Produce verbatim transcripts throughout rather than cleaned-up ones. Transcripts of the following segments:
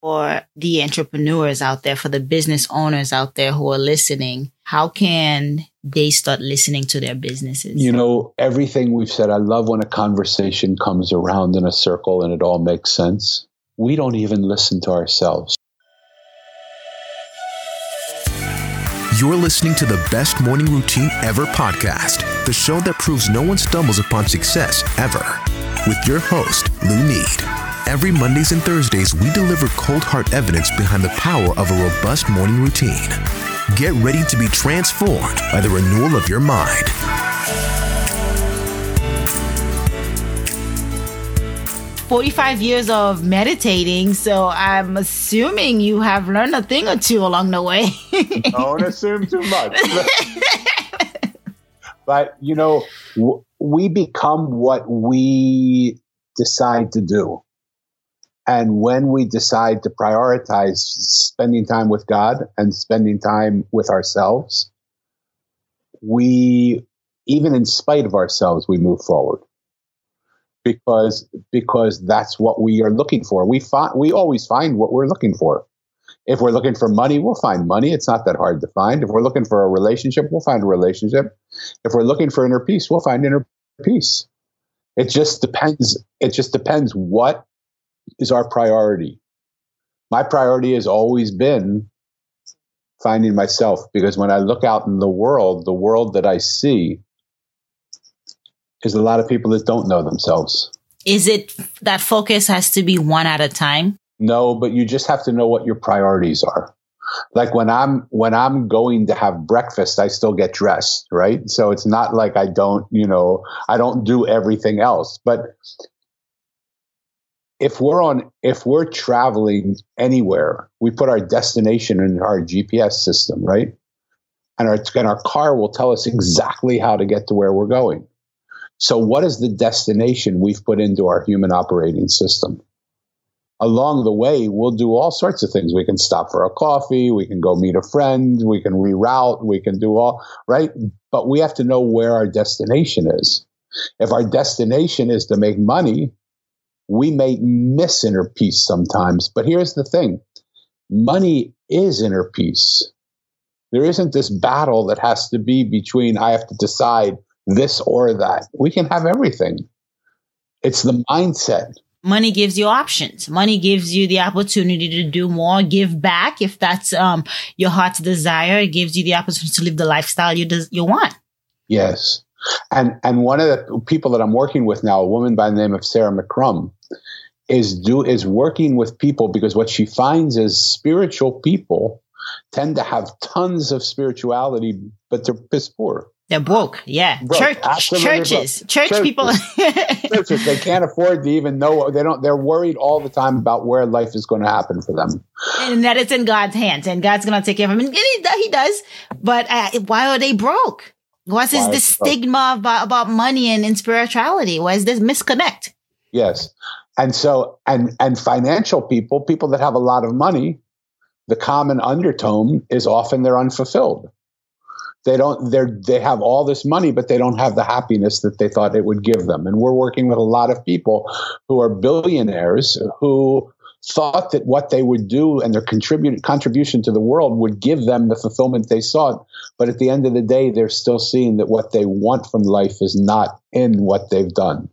For the entrepreneurs out there, for the business owners out there who are listening, how can they start listening to their businesses? You know, everything we've said, I love when a conversation comes around in a circle and it all makes sense. We don't even listen to ourselves. You're listening to the Best Morning Routine Ever podcast, the show that proves no one stumbles upon success ever, with your host, Lou Need. Every Mondays and Thursdays, we deliver cold hard evidence behind the power of a robust morning routine. Get ready to be transformed by the renewal of your mind. forty-five years of meditating, so I'm assuming you have learned a thing or two along the way. Don't assume too much. But, you know, w- we become what we decide to do. And when we decide to prioritize spending time with God and spending time with ourselves, we, even in spite of ourselves, we move forward. Because because that's what we are looking for. We find we always find what we're looking for. If we're looking for money, we'll find money. It's not that hard to find. If we're looking for a relationship, we'll find a relationship. If we're looking for inner peace, we'll find inner peace. It just depends. It just depends what is our priority. My priority has always been finding myself, because when I look out in the world, the world that I see is a lot of people that don't know themselves. Is it that focus has to be one at a time? No, but you just have to know what your priorities are. Like when I'm when I'm going to have breakfast, I still get dressed, right? So it's not like I don't, you know, I don't do everything else. But if we're on, if we're traveling anywhere, we put our destination in our G P S system, right? And our and our car will tell us exactly how to get to where we're going. So what is the destination we've put into our human operating system? Along the way, we'll do all sorts of things. We can stop for a coffee. We can go meet a friend. We can reroute. We can do all, right? But we have to know where our destination is. If our destination is to make money, we may miss inner peace sometimes. But here's the thing. Money is inner peace. There isn't this battle that has to be between I have to decide this or that. We can have everything. It's the mindset. Money gives you options. Money gives you the opportunity to do more, give back if that's um your heart's desire. It gives you the opportunity to live the lifestyle you des- you want. Yes. And and one of the people that I'm working with now, a woman by the name of Sarah McCrum, is do is working with people because what she finds is spiritual people tend to have tons of spirituality, but they're piss poor. They're broke. Yeah. Broke. Church, Absolutely churches, broke. church churches. people. Churches. They can't afford to even know. They don't, they're worried all the time about where life is going to happen for them. And that it's in God's hands and God's going to take care of them. And he, he does. But uh, why are they broke? What's this, this stigma about, about money and, and spirituality? Why is this misconnect? Yes. And so, and, and financial people, people that have a lot of money, the common undertone is often they're unfulfilled. They don't, they're, they have all this money, but they don't have the happiness that they thought it would give them. And we're working with a lot of people who are billionaires who thought that what they would do and their contribute, contribution to the world would give them the fulfillment they sought. But at the end of the day, they're still seeing that what they want from life is not in what they've done.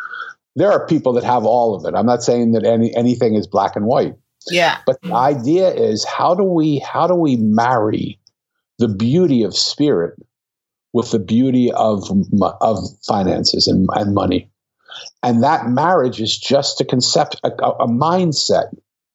There are people that have all of it. I'm not saying that any, anything is black and white. Yeah. But the idea is how do we, how do we marry the beauty of spirit with the beauty of of finances and, and money? And that marriage is just a concept, a, a mindset.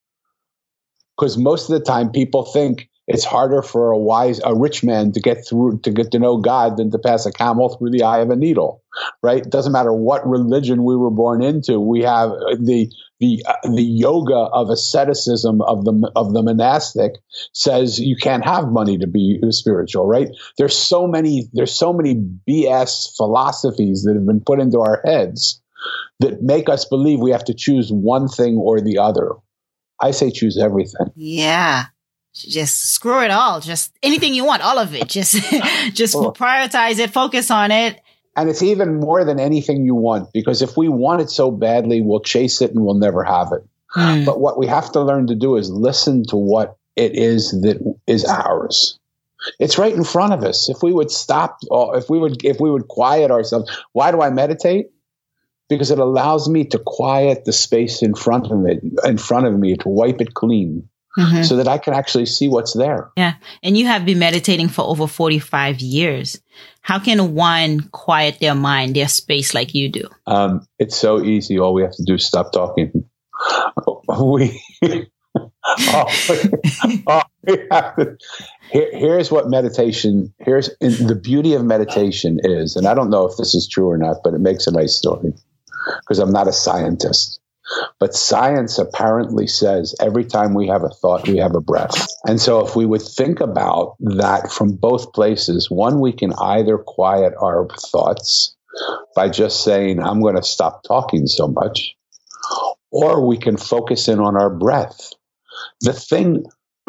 Because most of the time people think it's harder for a wise, a rich man to get through, to get to know God than to pass a camel through the eye of a needle, right? It doesn't matter what religion we were born into. We have the the uh, the yoga of asceticism of the of the monastic says you can't have money to be spiritual, right? There's so many there's so many B S philosophies that have been put into our heads that make us believe we have to choose one thing or the other. I say choose everything. Yeah. Just screw it all. Just anything you want, all of it. Just, just oh. prioritize it, focus on it. And it's even more than anything you want, because if we want it so badly, we'll chase it and we'll never have it. Mm. But what we have to learn to do is listen to what it is that is ours. It's right in front of us. If we would stop, if we would, if we would quiet ourselves. Why do I meditate? Because it allows me to quiet the space in front of it, in front of me, to wipe it clean. Mm-hmm. So that I can actually see what's there. Yeah. And you have been meditating for over forty-five years. How can one quiet their mind, their space like you do? Um, it's so easy. All we have to do is stop talking. We, all we, all we have to, here, here's what meditation, here's the beauty of meditation is, and I don't know if this is true or not, but it makes a nice story because I'm not a scientist. But science apparently says every time we have a thought, we have a breath. And so if we would think about that from both places, one, we can either quiet our thoughts by just saying, I'm going to stop talking so much, or we can focus in on our breath. The thing,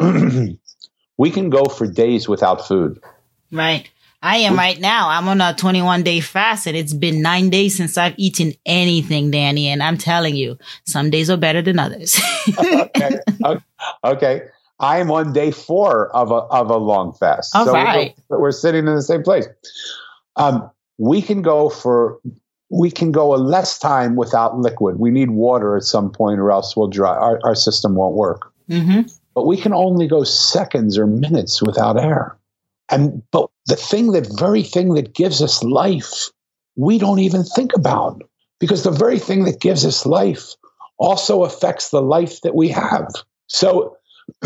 we can go for days without food. Right. I am right now. I'm on a twenty-one day fast, and it's been nine days since I've eaten anything, Danny. And I'm telling you, some days are better than others. okay. Okay. I'm on day four of a of a long fast. All so right. we're, we're sitting in the same place. Um, we can go for we can go a less time without liquid. We need water at some point, or else we'll dry. Our, our system won't work. Mm-hmm. But we can only go seconds or minutes without air. And but the thing, that very thing that gives us life, we don't even think about, because the very thing that gives us life also affects the life that we have. So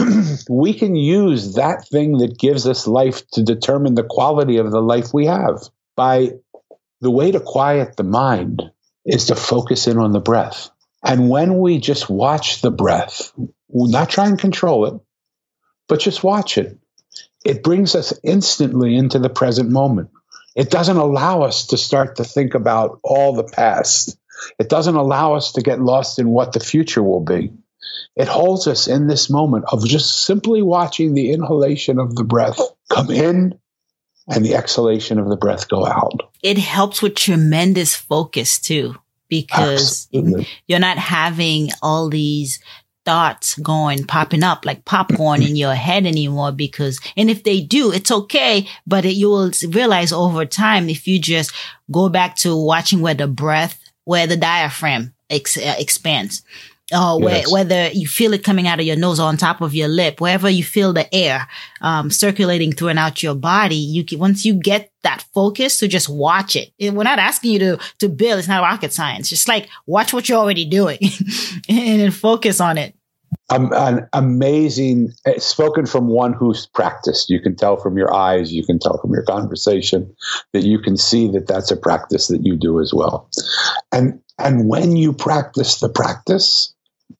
we can use that thing that gives us life to determine the quality of the life we have. By the way to quiet the mind is to focus in on the breath. And when we just watch the breath, we'll not try and control it, but just watch it. It brings us instantly into the present moment. It doesn't allow us to start to think about all the past. It doesn't allow us to get lost in what the future will be. It holds us in this moment of just simply watching the inhalation of the breath come in and the exhalation of the breath go out. It helps with tremendous focus too, because Absolutely. You're not having all these thoughts going, popping up like popcorn in your head anymore. Because, and if they do, it's okay. But it, you will realize over time, if you just go back to watching where the breath, where the diaphragm ex, uh, expands, or where, yes. whether you feel it coming out of your nose or on top of your lip, wherever you feel the air um, circulating through and out your body, you can, once you get that focus to just watch it. We're not asking you to to build. It's not rocket science. Just like watch what you're already doing and then focus on it. Um, an amazing, it's spoken from one who's practiced. You can tell from your eyes, you can tell from your conversation that you can see that that's a practice that you do as well. And and when you practice the practice,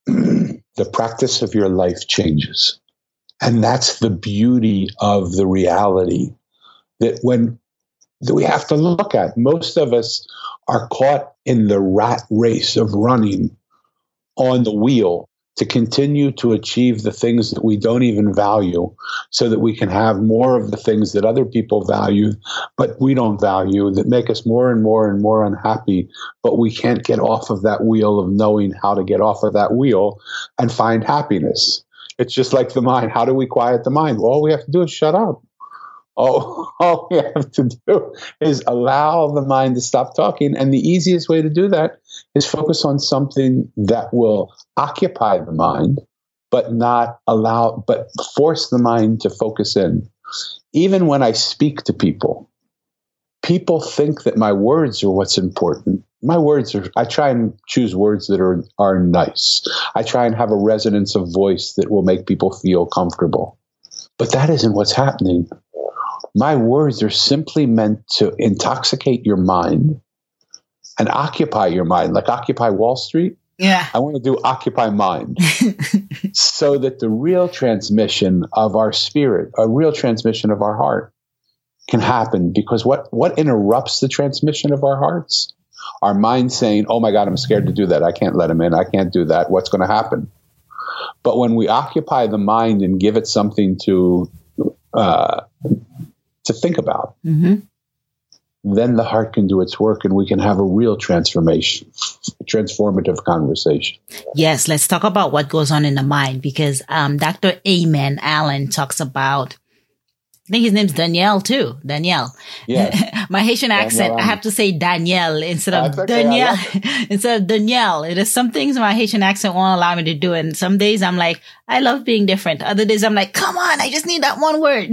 the practice of your life changes. And that's the beauty of the reality that when that we have to look at. Most of us are caught in the rat race of running on the wheel to continue to achieve the things that we don't even value, so that we can have more of the things that other people value, but we don't value, that make us more and more and more unhappy. But we can't get off of that wheel of knowing how to get off of that wheel and find happiness. It's just like the mind. How do we quiet the mind? Well, all we have to do is shut up. All, all we have to do is allow the mind to stop talking. And the easiest way to do that is focus on something that will occupy the mind, but not allow, but force the mind to focus in. Even when I speak to people, people think that my words are what's important. My words are, I try and choose words that are, are nice. I try and have a resonance of voice that will make people feel comfortable. But that isn't what's happening. My words are simply meant to intoxicate your mind and occupy your mind, like Occupy Wall Street. Yeah. I want to do Occupy Mind so that the real transmission of our spirit, a real transmission of our heart can happen. Because what, what interrupts the transmission of our hearts? Our mind saying, oh my God, I'm scared to do that. I can't let him in. I can't do that. What's going to happen? But when we occupy the mind and give it something to, uh, to think about, mm-hmm. then the heart can do its work and we can have a real transformation, transformative conversation. Yes, let's talk about what goes on in the mind, because um, Doctor Amen Allen talks about, I think his name's Danielle too. Danielle. Yeah. My Haitian accent, Danielle. I have to say Danielle instead of That's okay, Danielle. Instead of Danielle. It is some things my Haitian accent won't allow me to do. And some days I'm like, I love being different. Other days I'm like, come on, I just need that one word.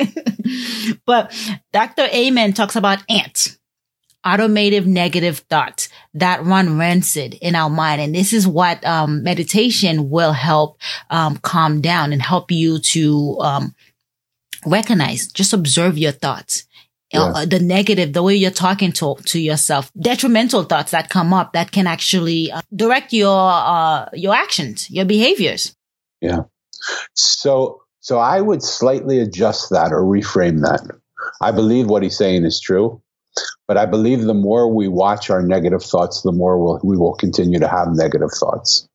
But Doctor Amen talks about ants, automated negative thoughts that run rancid in our mind. And this is what um, meditation will help um, calm down and help you to um recognize, just observe your thoughts, yeah. uh, the negative, the way you're talking to, to yourself, detrimental thoughts that come up that can actually uh, direct your, uh, your actions, your behaviors. Yeah. So, so I would slightly adjust that or reframe that. I believe what he's saying is true, but I believe the more we watch our negative thoughts, the more we'll, we will continue to have negative thoughts.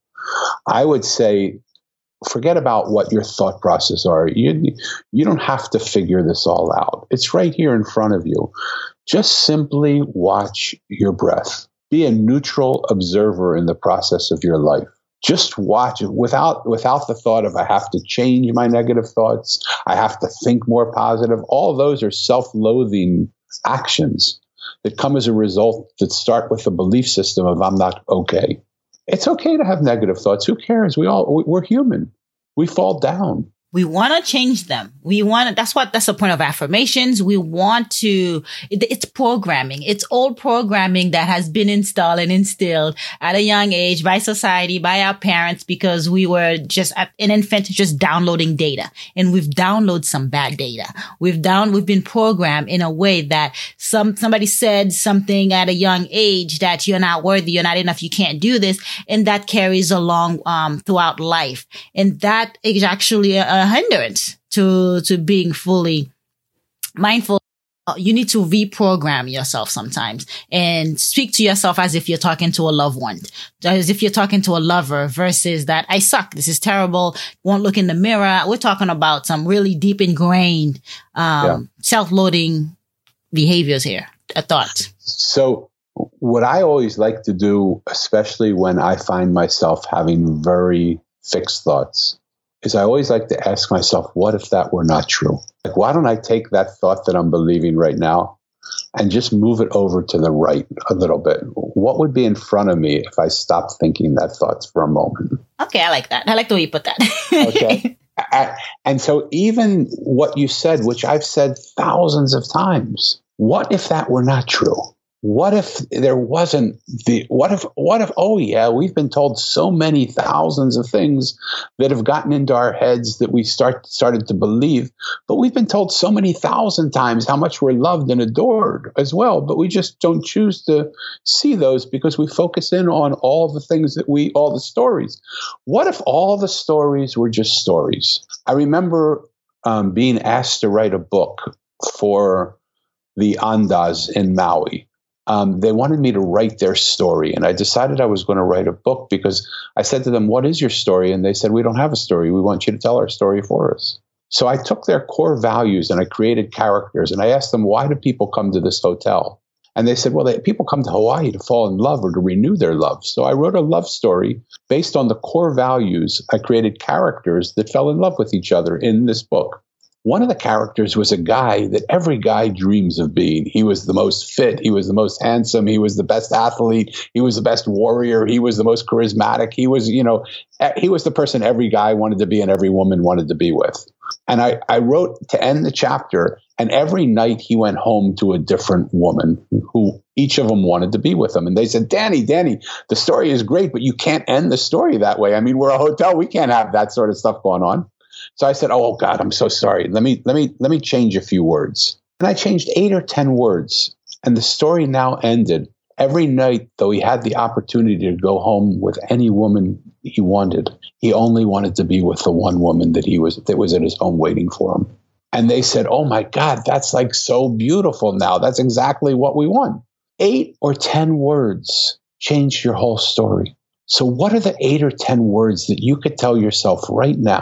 I would say, forget about what your thought process are. You, you don't have to figure this all out. It's right here in front of you. Just simply watch your breath. Be a neutral observer in the process of your life. Just watch it without, without the thought of, I have to change my negative thoughts. I have to think more positive. All those are self-loathing actions that come as a result that start with the belief system of I'm not okay. It's okay to have negative thoughts. Who cares? We all, we're human. We fall down. We want to change them. We want to, that's what, that's the point of affirmations. We want to, it, it's programming. It's old programming that has been installed and instilled at a young age by society, by our parents, because we were just at an infant, just downloading data, and we've downloaded some bad data. We've down, we've been programmed in a way that some, somebody said something at a young age that you're not worthy, you're not enough, you can't do this. And that carries along, um, throughout life. And that is actually a, a hindrance to to being fully mindful. You need to reprogram yourself sometimes and speak to yourself as if you're talking to a loved one, as if you're talking to a lover, versus that I suck, this is terrible, won't look in the mirror. We're talking about some really deep ingrained um yeah. self-loading behaviors here, uh, thoughts. So what I always like to do, especially when I find myself having very fixed thoughts, is I always like to ask myself, what if that were not true? Like, why don't I take that thought that I'm believing right now and just move it over to the right a little bit? What would be in front of me if I stopped thinking that thoughts for a moment? Okay, I like that. I like the way you put that. Okay. I, and so even what you said, which I've said thousands of times, what if that were not true? What if there wasn't the, what if, what if, oh yeah, we've been told so many thousands of things that have gotten into our heads that we start, started to believe, but we've been told so many thousand times how much we're loved and adored as well, but we just don't choose to see those because we focus in on all the things that we, all the stories. What if all the stories were just stories? I remember um, being asked to write a book for the Andas in Maui. Um, they wanted me to write their story, and I decided I was going to write a book because I said to them, what is your story? And they said, we don't have a story. We want you to tell our story for us. So I took their core values and I created characters, and I asked them, why do people come to this hotel? And they said, well, they, people come to Hawaii to fall in love or to renew their love. So I wrote a love story based on the core values. I created characters that fell in love with each other in this book. One of the characters was a guy that every guy dreams of being. He was the most fit. He was the most handsome. He was the best athlete. He was the best warrior. He was the most charismatic. He was, you know, he was the person every guy wanted to be and every woman wanted to be with. And I, I wrote to end the chapter, and every night he went home to a different woman who each of them wanted to be with him. And they said, Danny, Danny, the story is great, but you can't end the story that way. I mean, we're a hotel. We can't have that sort of stuff going on. So I said, oh, God, I'm so sorry. Let me let me let me change a few words. And I changed eight or ten words. And the story now ended. Every night, though he had the opportunity to go home with any woman he wanted, he only wanted to be with the one woman that he was that was at his home waiting for him. And they said, oh, my God, that's like so beautiful now. That's exactly what we want. Eight or ten words changed your whole story. So what are the eight or ten words that you could tell yourself right now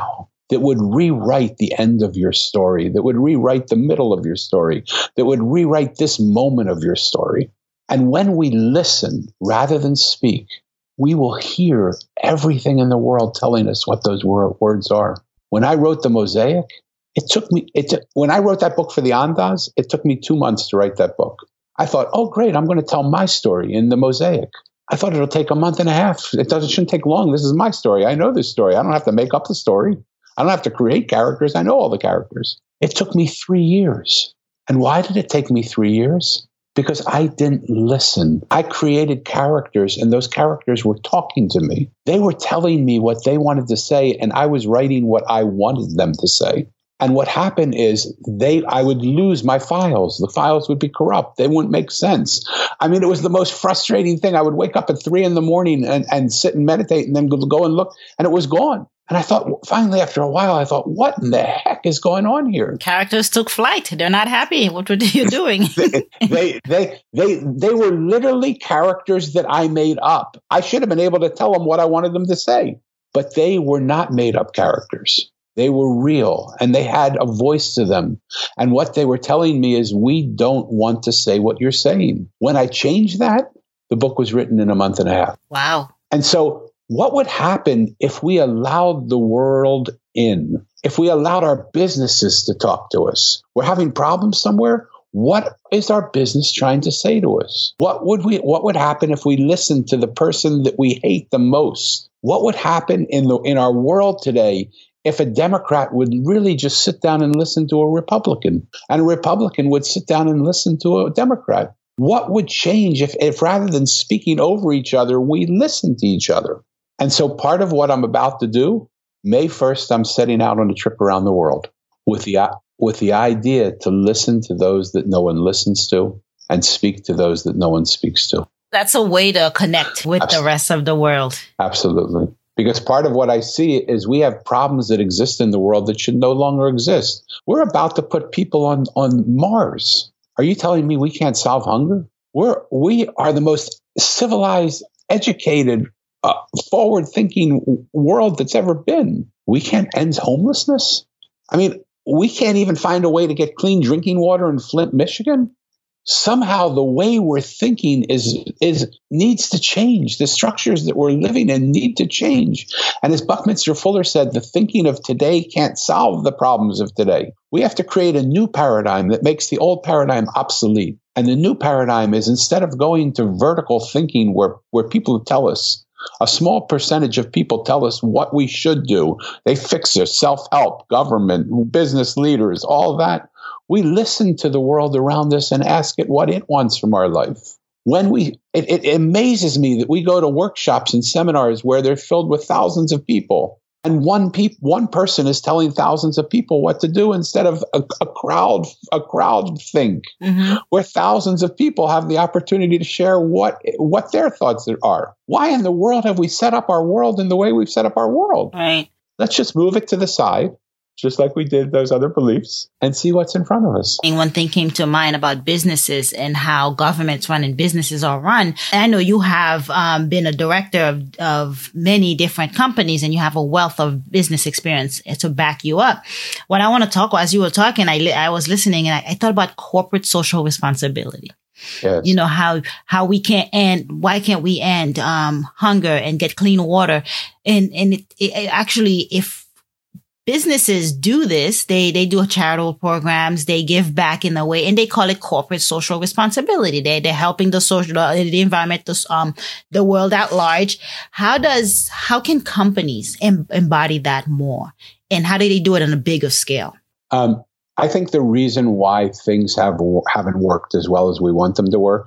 that would rewrite the end of your story, that would rewrite the middle of your story, that would rewrite this moment of your story. And when we listen rather than speak, we will hear everything in the world telling us what those wor- words are. When I wrote the Mosaic, it took me, it took, when I wrote that book for the Andas, it took me two months to write that book. I thought, oh, great, I'm going to tell my story in the Mosaic. I thought it'll take a month and a half. It doesn't, shouldn't take long. This is my story. I know this story. I don't have to make up the story. I don't have to create characters. I know all the characters. It took me three years. And why did it take me three years? Because I didn't listen. I created characters, and those characters were talking to me. They were telling me what they wanted to say, and I was writing what I wanted them to say. And what happened is they, I would lose my files. The files would be corrupt. They wouldn't make sense. I mean, it was the most frustrating thing. I would wake up at three in the morning and, and sit and meditate and then go, go and look, and it was gone. And I thought, finally, after a while, I thought, what in the heck is going on here? Characters took flight. They're not happy. What were you doing? they, they, they, they, they were literally characters that I made up. I should have been able to tell them what I wanted them to say, but they were not made up characters. They were real, and they had a voice to them. And what they were telling me is, we don't want to say what you're saying. When I changed that, the book was written in a month and a half. Wow. And so what would happen if we allowed the world in? If we allowed our businesses to talk to us? We're having problems somewhere. What is our business trying to say to us? What would we, what would happen if we listened to the person that we hate the most? What would happen in the, in our world today if a Democrat would really just sit down and listen to a Republican, and a Republican would sit down and listen to a Democrat? What would change if, if rather than speaking over each other, we listened to each other? And so part of what I'm about to do, May first, I'm setting out on a trip around the world with the, with the idea to listen to those that no one listens to and speak to those that no one speaks to. That's a way to connect with Absolutely. The rest of the world. Absolutely. Because part of what I see is we have problems that exist in the world that should no longer exist. We're about to put people on, on Mars. Are you telling me we can't solve hunger? We're, we are the most civilized, educated, uh, forward-thinking world that's ever been. We can't end homelessness? I mean, we can't even find a way to get clean drinking water in Flint, Michigan? Somehow the way we're thinking is is needs to change. The structures that we're living in need to change. And as Buckminster Fuller said, the thinking of today can't solve the problems of today. We have to create a new paradigm that makes the old paradigm obsolete. And the new paradigm is, instead of going to vertical thinking where, where people tell us, a small percentage of people tell us what we should do. They fix us, self-help, government, business leaders, all that. We listen to the world around us and ask it what it wants from our life. When we, it, it amazes me that we go to workshops and seminars where they're filled with thousands of people, and one peop, one person is telling thousands of people what to do instead of a, a crowd, a crowd think, mm-hmm. where thousands of people have the opportunity to share what what their thoughts are. Why in the world have we set up our world in the way we've set up our world? Right. Let's just move it to the side, just like we did those other beliefs, and see what's in front of us. And one thing came to mind about businesses and how governments run and businesses are run. And I know you have um, been a director of, of many different companies, and you have a wealth of business experience to back you up. What I want to talk about, as you were talking, I, li- I was listening, and I, I thought about corporate social responsibility. Yes. You know, how, how we can't end, why can't we end, um, hunger and get clean water? And, and it, it actually, if businesses do this, they, they do charitable programs, they give back in a way, and they call it corporate social responsibility. They, they're helping the social, the environment, the, um, the world at large. How does, how can companies em- embody that more? And how do they do it on a bigger scale? Um, I think the reason why things have haven't worked as well as we want them to work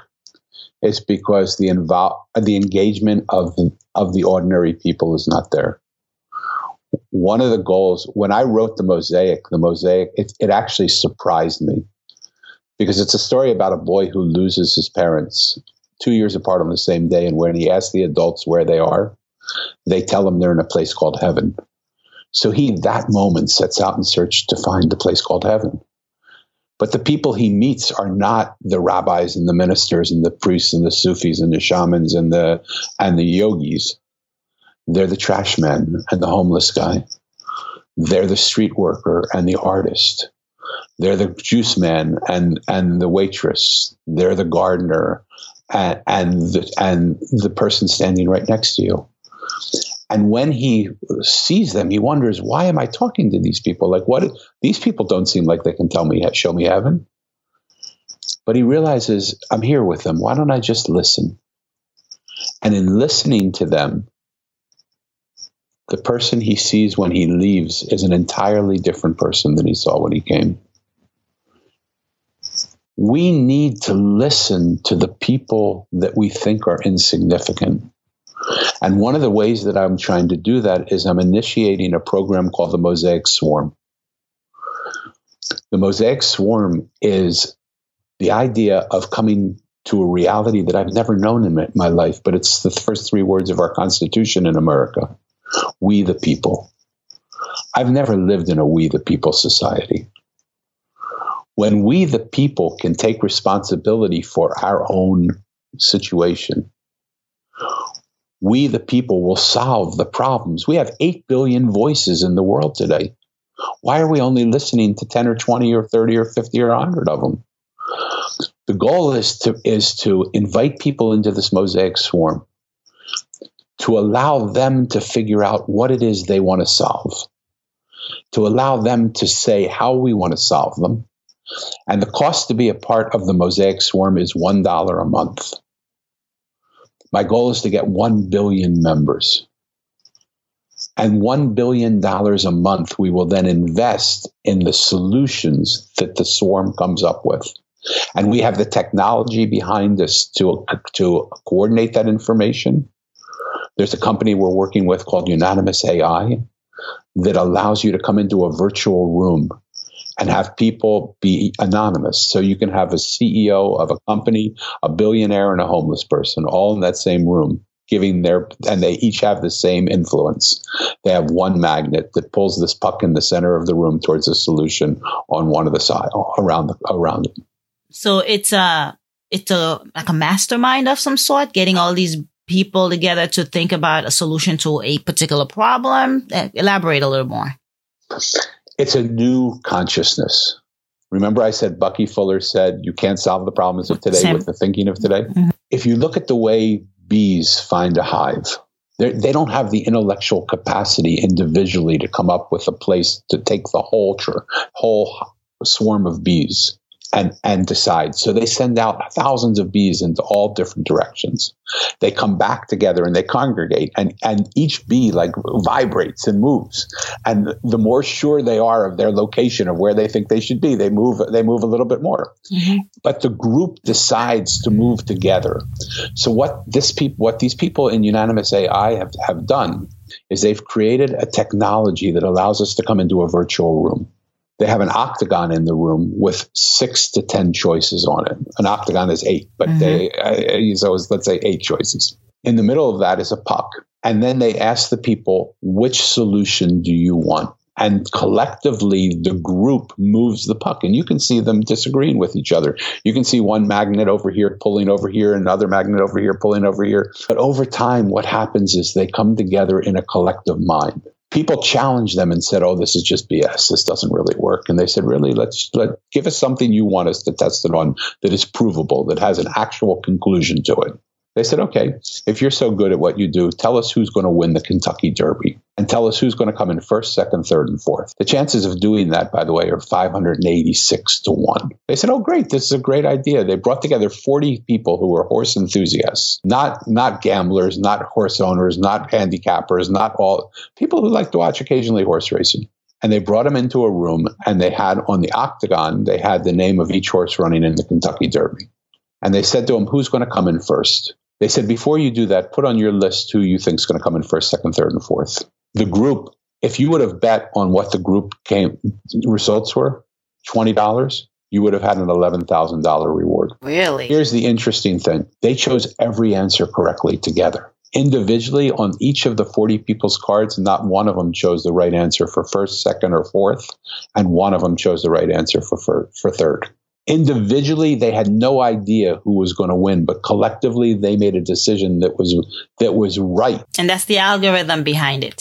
is because the invo- the engagement of of the ordinary people is not there. One of the goals, when I wrote the Mosaic, the Mosaic, it, it actually surprised me, because it's a story about a boy who loses his parents two years apart on the same day, and when he asks the adults where they are, they tell him they're in a place called heaven. So he, that moment, sets out in search to find the place called heaven. But the people he meets are not the rabbis and the ministers and the priests and the Sufis and the shamans and the and the yogis. They're the trash men and the homeless guy. They're the street worker and the artist. They're the juice man and, and the waitress. They're the gardener and, and, the, and the person standing right next to you. And when he sees them, he wonders, why am I talking to these people? Like, what? These people don't seem like they can tell me, show me heaven. But he realizes, I'm here with them. Why don't I just listen? And in listening to them, the person he sees when he leaves is an entirely different person than he saw when he came. We need to listen to the people that we think are insignificant. And one of the ways that I'm trying to do that is I'm initiating a program called the Mosaic Swarm. The Mosaic Swarm is the idea of coming to a reality that I've never known in my life, but it's the first three words of our Constitution in America. We the people. I've never lived in a we the people society. When we the people can take responsibility for our own situation, we the people will solve the problems. We have eight billion voices in the world today. Why are we only listening to ten or twenty or thirty or fifty or one hundred of them? The goal is to, is to invite people into this Mosaic Swarm, to allow them to figure out what it is they want to solve, to allow them to say how we want to solve them. And the cost to be a part of the Mosaic Swarm is one dollar a month. My goal is to get one billion members. And one billion dollars a month we will then invest in the solutions that the Swarm comes up with. And we have the technology behind us to, to coordinate that information. There's a company we're working with called Unanimous A I that allows you to come into a virtual room and have people be anonymous. So you can have a C E O of a company, a billionaire, and a homeless person all in that same room, giving their, and they each have the same influence. They have one magnet that pulls this puck in the center of the room towards a solution on one of the side around the, around it. So it's a, it's a, like a mastermind of some sort, getting all these people together to think about a solution to a particular problem. Elaborate a little more. It's a new consciousness. Remember I said Bucky Fuller said, you can't solve the problems of today Same. with the thinking of today? Mm-hmm. If you look at the way bees find a hive, they don't have the intellectual capacity individually to come up with a place to take the whole, tr- whole swarm of bees and, and decide. So they send out thousands of bees into all different directions. They come back together and they congregate, and, and each bee like vibrates and moves. And the more sure they are of their location of where they think they should be, they move, they move a little bit more. Mm-hmm. But the group decides to move together. So what this people, what these people in Unanimous A I have, have done is they've created a technology that allows us to come into a virtual room. They have an octagon in the room with six to ten choices on it. An octagon is eight, but mm-hmm. they I use always, let's say eight choices. In the middle of that is a puck. And then they ask the people, which solution do you want? And collectively, the group moves the puck. And you can see them disagreeing with each other. You can see one magnet over here pulling over here, another magnet over here pulling over here. But over time, what happens is they come together in a collective mind. People challenged them and said, oh, this is just B S. This doesn't really work. And they said, really, let's let give us something you want us to test it on that is provable, that has an actual conclusion to it. They said, okay, if you're so good at what you do, tell us who's going to win the Kentucky Derby and tell us who's going to come in first, second, third, and fourth. The chances of doing that, by the way, are five hundred eighty-six to one. They said, oh, great. This is a great idea. They brought together forty people who were horse enthusiasts, not, not gamblers, not horse owners, not handicappers, not all people who like to watch occasionally horse racing. And they brought them into a room, and they had on the octagon, they had the name of each horse running in the Kentucky Derby. And they said to them, who's going to come in first? They said, before you do that, put on your list who you think is going to come in first, second, third, and fourth. The group, if you would have bet on what the group came results were, twenty dollars, you would have had an eleven thousand dollars reward. Really? Here's the interesting thing. They chose every answer correctly together. Individually, on each of the forty people's cards, not one of them chose the right answer for first, second, or fourth, and one of them chose the right answer for for, for third. Individually, they had no idea who was going to win, but collectively, they made a decision that was that was right. And that's the algorithm behind it.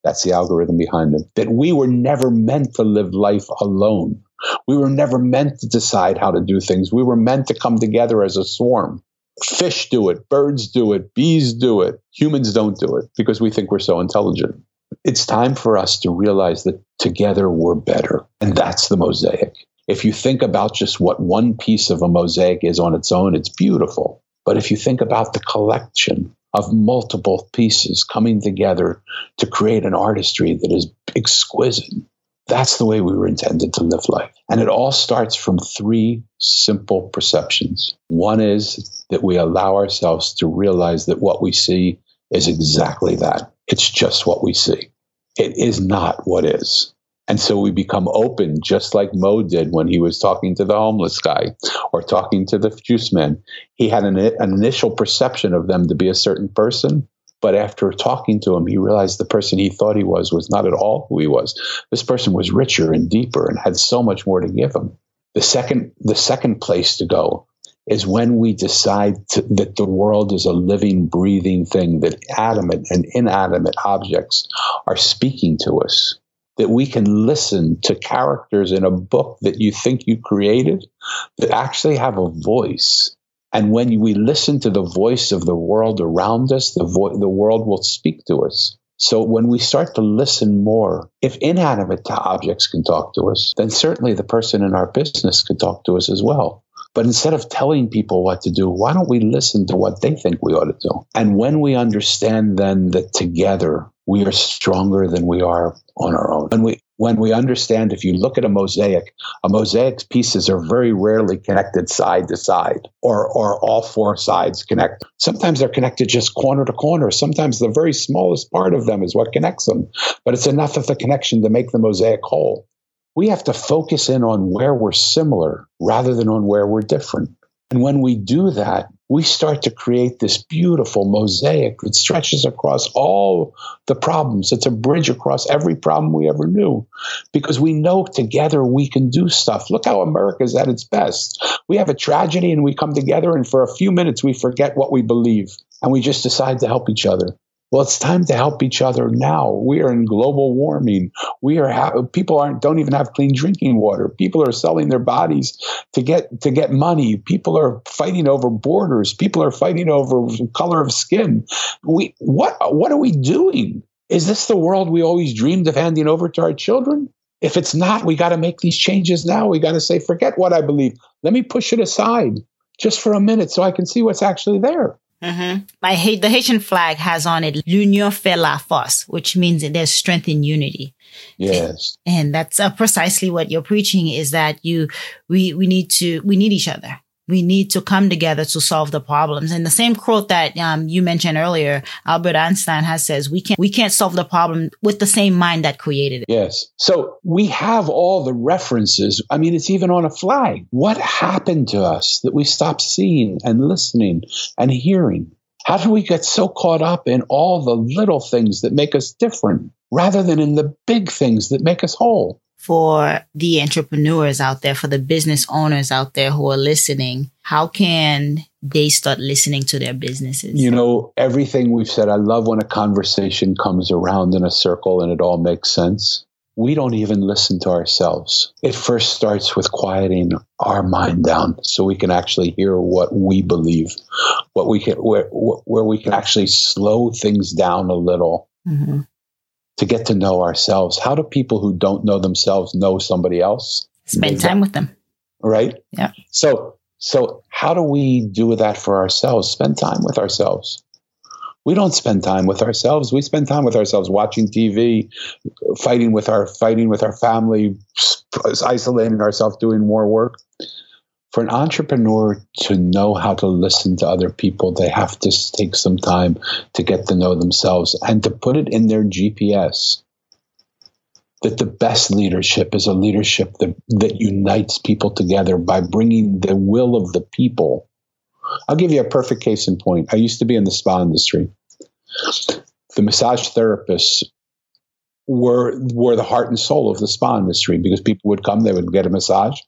That's the algorithm behind it. That we were never meant to live life alone. We were never meant to decide how to do things. We were meant to come together as a swarm. Fish do it. Birds do it. Bees do it. Humans don't do it because we think we're so intelligent. It's time for us to realize that together we're better. And that's the mosaic. If you think about just what one piece of a mosaic is on its own, it's beautiful. But if you think about the collection of multiple pieces coming together to create an artistry that is exquisite, that's the way we were intended to live life. And it all starts from three simple perceptions. One is that we allow ourselves to realize that what we see is exactly that. It's just what we see. It is not what is. And so we become open, just like Mo did when he was talking to the homeless guy or talking to the juice man. He had an, an initial perception of them to be a certain person, but after talking to him, he realized the person he thought he was was not at all who he was. This person was richer and deeper and had so much more to give him. The second, the second place to go is when we decide to, that the world is a living, breathing thing, that animate and inanimate objects are speaking to us. That we can listen to characters in a book that you think you created that actually have a voice. And when we listen to the voice of the world around us, the, vo- the world will speak to us. So when we start to listen more, if inanimate objects can talk to us, then certainly the person in our business can talk to us as well. But instead of telling people what to do, why don't we listen to what they think we ought to do? And when we understand then that together we are stronger than we are on our own. When we when we understand, if you look at a mosaic, a mosaic's pieces are very rarely connected side to side, or or all four sides connect. Sometimes they're connected just corner to corner. Sometimes the very smallest part of them is what connects them. But it's enough of the connection to make the mosaic whole. We have to focus in on where we're similar rather than on where we're different. And when we do that, we start to create this beautiful mosaic that stretches across all the problems. It's a bridge across every problem we ever knew, because we know together we can do stuff. Look how America's at its best. We have a tragedy and we come together, and for a few minutes we forget what we believe and we just decide to help each other. Well, it's time to help each other now. We are in global warming. We are ha- people aren't don't even have clean drinking water. People are selling their bodies to get to get money. People are fighting over borders. People are fighting over color of skin. We what what are we doing? Is this the world we always dreamed of handing over to our children? If it's not, we got to make these changes now. We got to say, forget what I believe. Let me push it aside just for a minute so I can see what's actually there. Mm-hmm. My hate the Haitian flag has on it "L'union fait la force," which means that there's strength in unity. Yes, and, and that's uh, precisely what you're preaching. Is that you we we need to we need each other. We need to come together to solve the problems. And the same quote that um, you mentioned earlier, Albert Einstein has says, we can't we can't solve the problem with the same mind that created it. Yes. So we have all the references. I mean, it's even on a flag. What happened to us that we stopped seeing and listening and hearing? How do we get so caught up in all the little things that make us different rather than in the big things that make us whole? For the entrepreneurs out there, for the business owners out there who are listening, how can they start listening to their businesses? You know, everything we've said, I love when a conversation comes around in a circle and it all makes sense. We don't even listen to ourselves. It first starts with quieting our mind down so we can actually hear what we believe, what we can, where, where we can actually slow things down a little. Mm-hmm. To get to know ourselves. How do people who don't know themselves know somebody else? Spend time with them. Right? Yeah. So, so how do we do that for ourselves? Spend time with ourselves. We don't spend time with ourselves. We spend time with ourselves watching T V, fighting with our fighting with our family, isolating ourselves, doing more work. For an entrepreneur to know how to listen to other people, they have to take some time to get to know themselves and to put it in their G P S that the best leadership is a leadership that, that unites people together by bringing the will of the people. I'll give you a perfect case in point. I used to be in the spa industry. The massage therapists were, were the heart and soul of the spa industry because people would come, they would get a massage.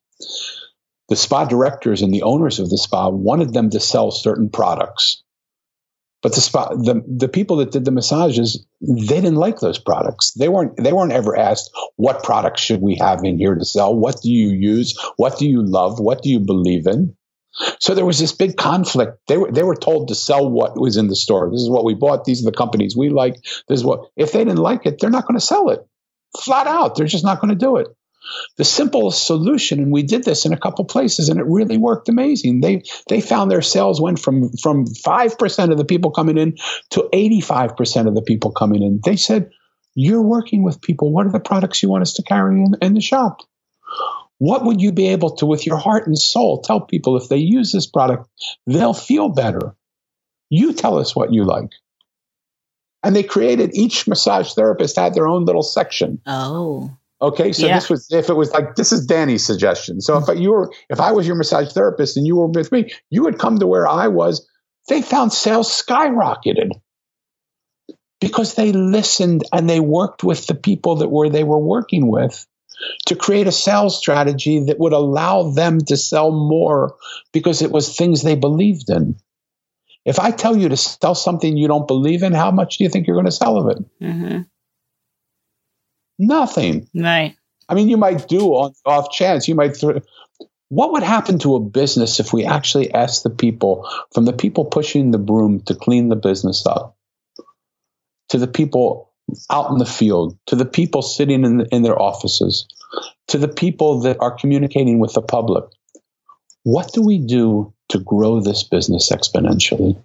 The spa directors and the owners of the spa wanted them to sell certain products. But the spot, the the people that did the massages, they didn't like those products. They weren't they weren't ever asked, what products should we have in here to sell? What do you use? What do you love? What do you believe in? So there was this big conflict. They were they were told to sell what was in the store. This is what we bought. These are the companies we like. This is what. If they didn't like it, they're not going to sell it. Flat out, they're just not going to do it. The simplest solution, and we did this in a couple places, and it really worked amazing. They they found their sales went from from five percent of the people coming in to eighty-five percent of the people coming in. They said, "You're working with people. What are the products you want us to carry in, in the shop? What would you be able to, with your heart and soul, tell people if they use this product, they'll feel better? You tell us what you like." And they created, each massage therapist had their own little section. Oh. Okay, so yeah. This was, if it was like, this is Danny's suggestion. So if you were, if I was your massage therapist and you were with me, you would come to where I was. They found sales skyrocketed because they listened and they worked with the people that were they were working with to create a sales strategy that would allow them to sell more because it was things they believed in. If I tell you to sell something you don't believe in, how much do you think you're going to sell of it? Mm-hmm. Nothing. Right. I mean, you might do on off chance. You might. Th- what would happen to a business if we actually asked the people, from the people pushing the broom to clean the business up, to the people out in the field, to the people sitting in, the, in their offices, to the people that are communicating with the public? What do we do to grow this business exponentially?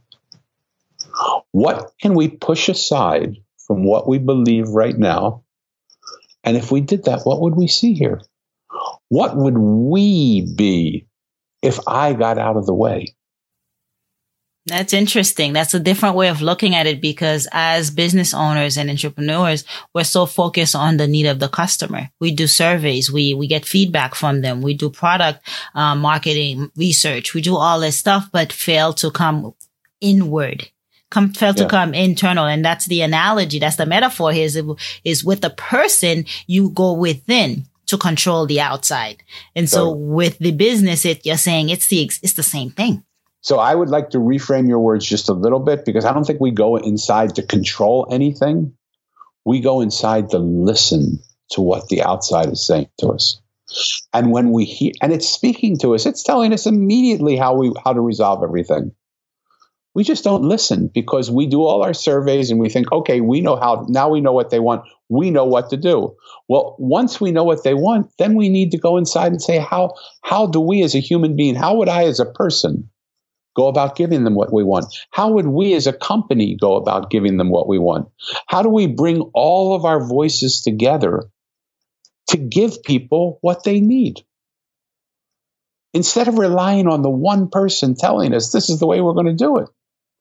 What can we push aside from what we believe right now? And if we did that, what would we see here? What would we be if I got out of the way? That's interesting. That's a different way of looking at it, because as business owners and entrepreneurs, we're so focused on the need of the customer. We do surveys. We, we get feedback from them. We do product uh, marketing research. We do all this stuff, but fail to come inward. Come, fail to yeah. come internal. And that's the analogy. That's the metaphor here is, is with the person, you go within to control the outside. And so, so with the business, it, you're saying it's the, it's the same thing. So I would like to reframe your words just a little bit, because I don't think we go inside to control anything. We go inside to listen to what the outside is saying to us. And when we hear, and it's speaking to us, it's telling us immediately how we, how to resolve everything. We just don't listen because we do all our surveys and we think, okay, we know how, now we know what they want. We know what to do. Well, once we know what they want, then we need to go inside and say, how, how do we as a human being, how would I as a person go about giving them what we want? How would we as a company go about giving them what we want? How do we bring all of our voices together to give people what they need? Instead of relying on the one person telling us this is the way we're going to do it.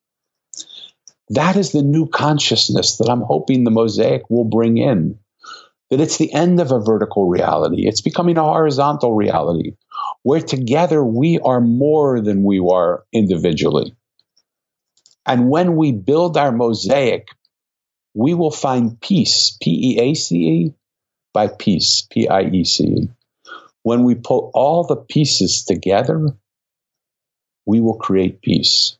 That is the new consciousness that I'm hoping the Mosaic will bring in. That it's the end of a vertical reality. It's becoming a horizontal reality where together we are more than we are individually. And when we build our Mosaic, we will find peace, P E A C E, by peace, P I E C E. When we pull all the pieces together, we will create peace.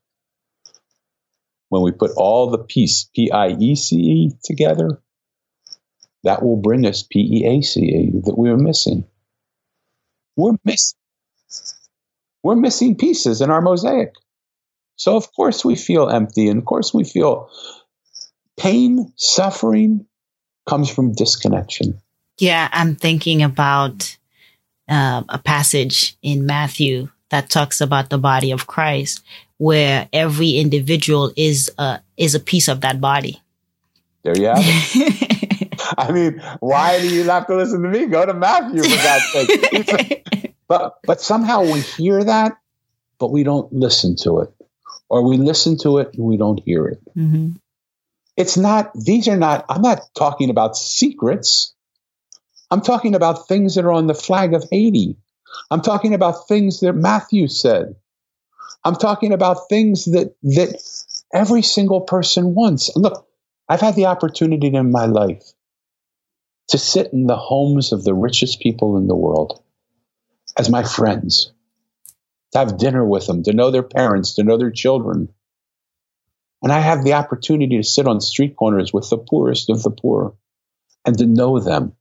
When we put all the peace, P I E C E, together, that will bring us P E A C E that we are missing. We're missing. We're missing pieces in our mosaic. So of course we feel empty, and of course we feel pain, suffering comes from disconnection. Yeah, I'm thinking about uh, a passage in Matthew that talks about the body of Christ, where every individual is a, is a piece of that body. There you have it. I mean, why do you have to listen to me? Go to Matthew, for God's sake. But, but somehow we hear that, but we don't listen to it. Or we listen to it and we don't hear it. Mm-hmm. It's not, these are not, I'm not talking about secrets. I'm talking about things that are on the flag of Haiti. I'm talking about things that Matthew said. I'm talking about things that that every single person wants. Look, I've had the opportunity in my life to sit in the homes of the richest people in the world as my friends, to have dinner with them, to know their parents, to know their children. And I have the opportunity to sit on street corners with the poorest of the poor and to know them,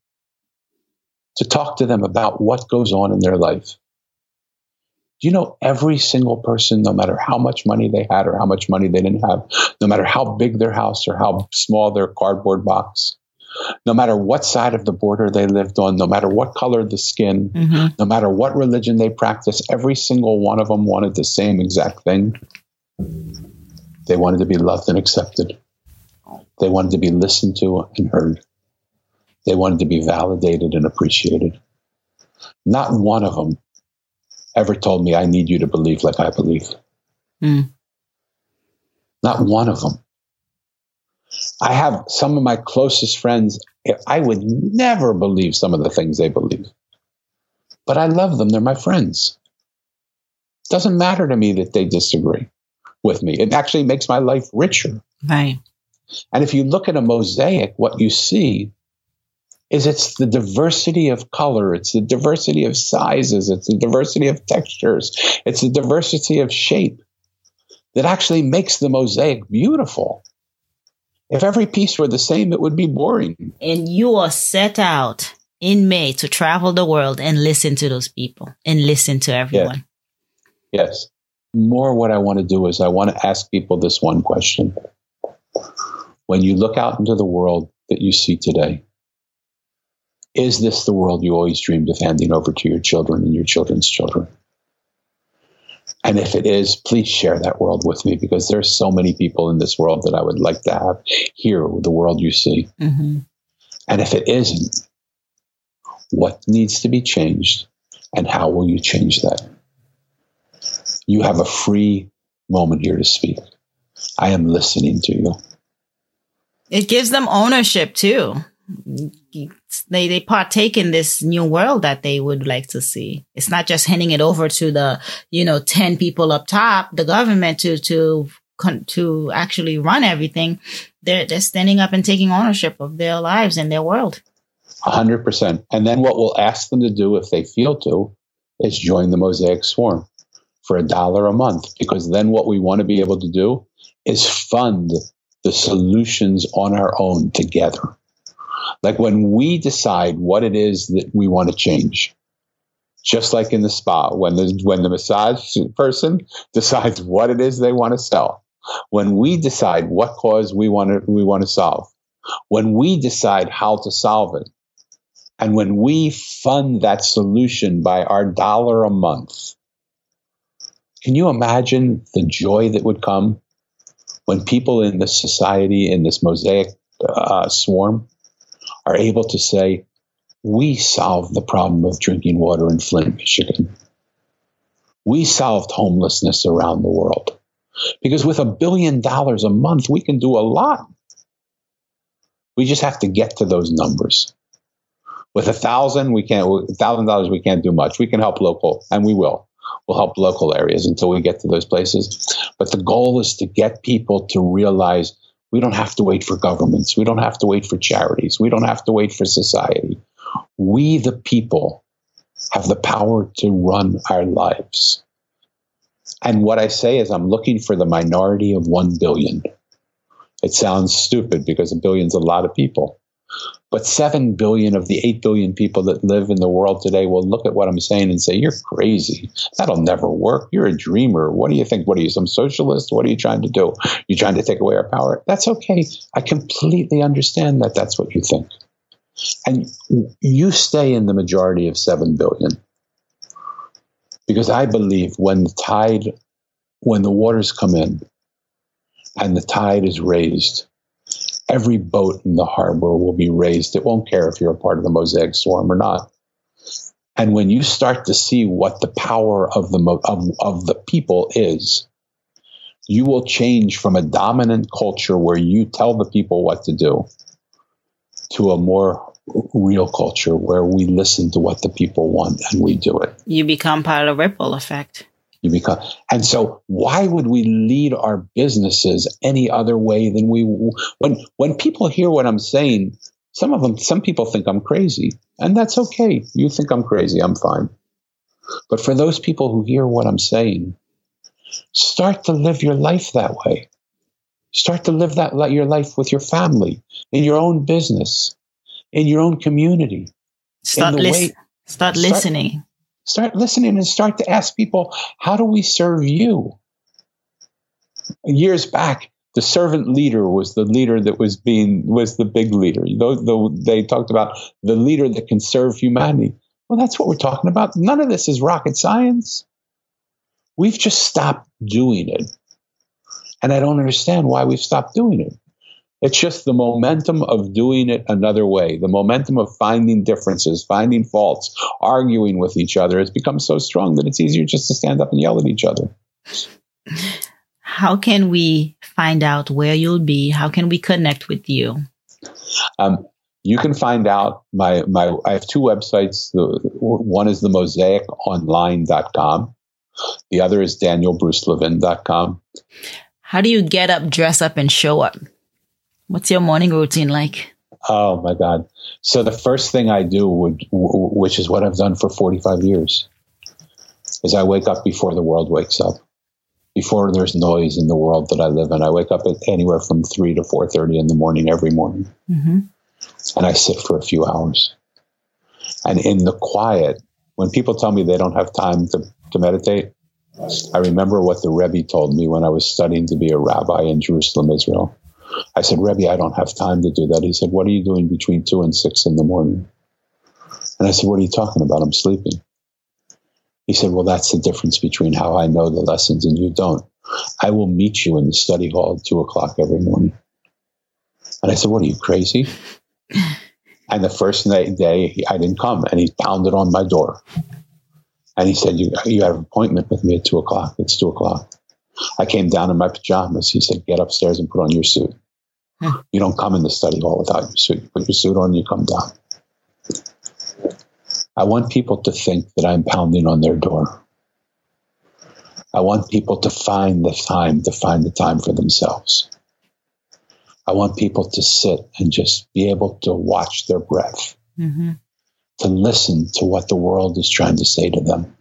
to talk to them about what goes on in their life. Do you know every single person, no matter how much money they had or how much money they didn't have, no matter how big their house or how small their cardboard box, no matter what side of the border they lived on, no matter what color the skin, mm-hmm. no matter what religion they practiced, every single one of them wanted the same exact thing. They wanted to be loved and accepted. They wanted to be listened to and heard. They wanted to be validated and appreciated. Not one of them ever told me, I need you to believe like I believe. Mm. Not one of them. I have some of my closest friends, I would never believe some of the things they believe. But I love them. They're my friends. It doesn't matter to me that they disagree with me. It actually makes my life richer. Right. And if you look at a mosaic, what you see is it's the diversity of color, it's the diversity of sizes, it's the diversity of textures, it's the diversity of shape that actually makes the mosaic beautiful. If every piece were the same, it would be boring. And you are set out in May to travel the world and listen to those people and listen to everyone. Yes. yes. More what I want to do is I want to ask people this one question. When you look out into the world that you see today, is this the world you always dreamed of handing over to your children and your children's children? And if it is, please share that world with me, because there's so many people in this world that I would like to have hear the world you see. Mm-hmm. And if it isn't, what needs to be changed and how will you change that? You have a free moment here to speak. I am listening to you. It gives them ownership too. They they partake in this new world that they would like to see. It's not just handing it over to the, you know, ten people up top, the government to to to actually run everything. They're they're standing up and taking ownership of their lives and their world. A hundred percent. And then what we'll ask them to do, if they feel to, is join the Mosaic Swarm for a dollar a month. Because then what we want to be able to do is fund the solutions on our own together. Like when we decide what it is that we want to change, just like in the spa, when the when the massage person decides what it is they want to sell, when we decide what cause we want to we want to solve, when we decide how to solve it, and when we fund that solution by our dollar a month, can you imagine the joy that would come when people in this society, in this Mosaic uh, swarm, are able to say, we solved the problem of drinking water in Flint, Michigan. We solved homelessness around the world. Because with a billion dollars a month, we can do a lot. We just have to get to those numbers. With a thousand, we can't, a thousand dollars, we can't do much. We can help local, and we will. We'll help local areas until we get to those places. But the goal is to get people to realize we don't have to wait for governments. We don't have to wait for charities. We don't have to wait for society. We, the people, have the power to run our lives. And what I say is I'm looking for the minority of one billion. It sounds stupid because a billion's a lot of people. But seven billion of the eight billion people that live in the world today will look at what I'm saying and say, you're crazy. That'll never work. You're a dreamer. What do you think? What are you, some socialist? What are you trying to do? You're trying to take away our power? That's okay. I completely understand that that's what you think. And you stay in the majority of seven billion. Because I believe when the tide, when the waters come in and the tide is raised, every boat in the harbor will be raised. It won't care if you're a part of the Mosaic Swarm or not. And when you start to see what the power of the of, of the people is, you will change from a dominant culture where you tell the people what to do to a more real culture where we listen to what the people want and we do it. You become part of the ripple effect. You become, and so why would we lead our businesses any other way than we, when, when people hear what I'm saying, some of them, some people think I'm crazy, and that's okay. You think I'm crazy, I'm fine. But for those people who hear what I'm saying, start to live your life that way. Start to live that your life with your family, in your own business, in your own community. Start, lis- way, start, start listening. Start listening and start to ask people, how do we serve you? Years back, the servant leader was the leader that was being, was the big leader. Though, though they talked about the leader that can serve humanity. Well, that's what we're talking about. None of this is rocket science. We've just stopped doing it. And I don't understand why we've stopped doing it. It's just the momentum of doing it another way. The momentum of finding differences, finding faults, arguing with each other has become so strong that it's easier just to stand up and yell at each other. How can we find out where you'll be? How can we connect with you? Um, you can find out my, my, I have two websites. The, one is the mosaic online dot com. The other is daniel bruce levin dot com. How do you get up, dress up, and show up? What's your morning routine like? Oh, my God. So the first thing I do, would, which is what I've done for forty-five years, is I wake up before the world wakes up, before there's noise in the world that I live in. I wake up at anywhere from three to four thirty in the morning every morning. Mm-hmm. And I sit for a few hours. And in the quiet, when people tell me they don't have time to, to meditate, I remember what the Rebbe told me when I was studying to be a rabbi in Jerusalem, Israel. I said, Rebbe, I don't have time to do that. He said, what are you doing between two and six in the morning? And I said, what are you talking about? I'm sleeping. He said, well, that's the difference between how I know the lessons and you don't. I will meet you in the study hall at two o'clock every morning. And I said, what are you, crazy? And the first day I didn't come, and he pounded on my door. And he said, you, you have an appointment with me at two o'clock. It's two o'clock. I came down in my pajamas. He said, get upstairs and put on your suit. Hmm. You don't come in the study hall without your suit. You put your suit on, you come down. I want people to think that I'm pounding on their door. I want people to find the time, to find the time for themselves. I want people to sit and just be able to watch their breath. Mm-hmm. To listen to what the world is trying to say to them.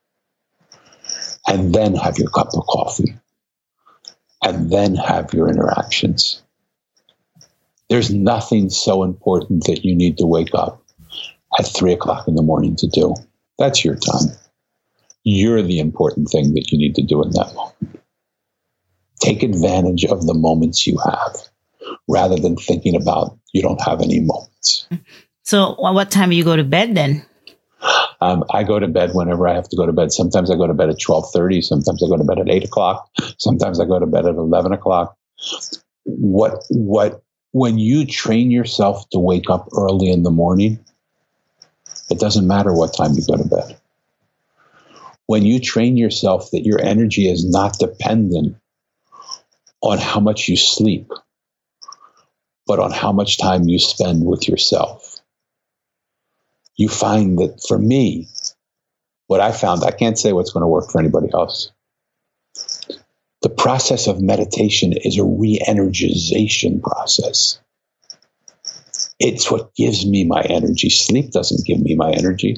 And then have your cup of coffee. And then have your interactions. There's nothing so important that you need to wake up at three o'clock in the morning to do. That's your time. You're the important thing that you need to do in that moment. Take advantage of the moments you have rather than thinking about you don't have any moments. So what time do you go to bed then? Um, I go to bed whenever I have to go to bed. Sometimes I go to bed at twelve thirty. Sometimes I go to bed at eight o'clock. Sometimes I go to bed at eleven o'clock. What, what, when you train yourself to wake up early in the morning, it doesn't matter what time you go to bed. When you train yourself that your energy is not dependent on how much you sleep, but on how much time you spend with yourself. You find that for me, what I found, I can't say what's going to work for anybody else. The process of meditation is a re-energization process. It's what gives me my energy. Sleep doesn't give me my energy.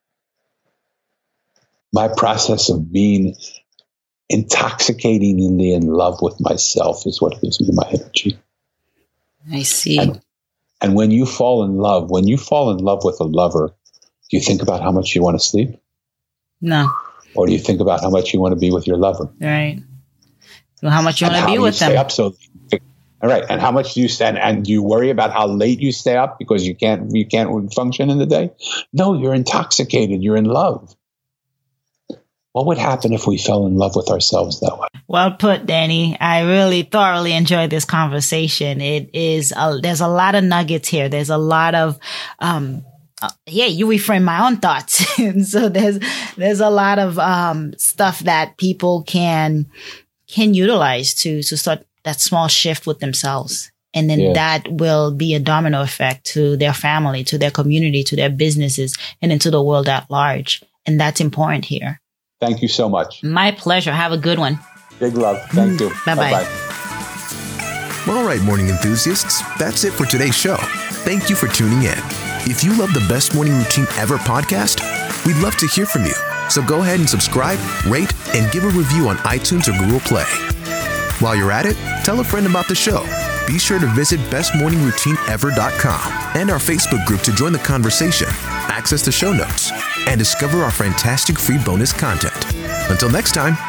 My process of being intoxicatingly in love with myself is what gives me my energy. I see. And, and when you fall in love, when you fall in love with a lover, do you think about how much you want to sleep? No. Or do you think about how much you want to be with your lover? Right. Well, how much you want to be with them? Stay up so, all right. And how much do you stand? And do you worry about how late you stay up because you can't you can't function in the day? No, you're intoxicated. You're in love. What would happen if we fell in love with ourselves that way? Well put, Danny. I really thoroughly enjoyed this conversation. It is, a, there's a lot of nuggets here. There's a lot of, um, uh, yeah, you reframe my own thoughts. And so there's, there's a lot of, um, stuff that people can, can utilize to, to start that small shift with themselves. And then yeah. that will be a domino effect to their family, to their community, to their businesses, and into the world at large. And that's important here. Thank you so much. My pleasure. Have a good one. Big love. Thank you. Bye-bye. Bye-bye. All right, morning enthusiasts, that's it for today's show. Thank you for tuning in. If you love the Best Morning Routine Ever podcast, we'd love to hear from you. So go ahead and subscribe, rate, and give a review on iTunes or Google Play. While you're at it, tell a friend about the show. Be sure to visit best morning routine ever dot com and our Facebook group to join the conversation, access the show notes, and discover our fantastic free bonus content. Until next time,